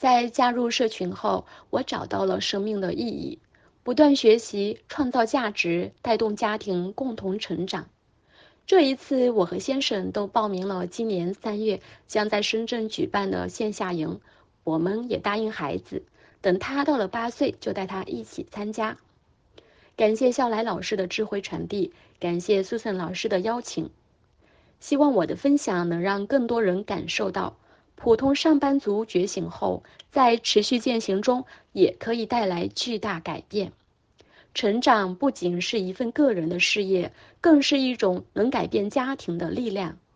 在加入社群后，我找到了生命的意义，不断学习，创造价值，带动家庭共同成长。这一次，我和先生都报名了今年3月将在深圳举办的线下营，我们也答应孩子，等他到了8岁就带他一起参加。感谢笑来老师的智慧传递，感谢苏森老师的邀请。希望我的分享能让更多人感受到，普通上班族觉醒后，在持续践行中也可以带来巨大改变。成长不仅是一份个人的事业，更是一种能改变家庭的力量。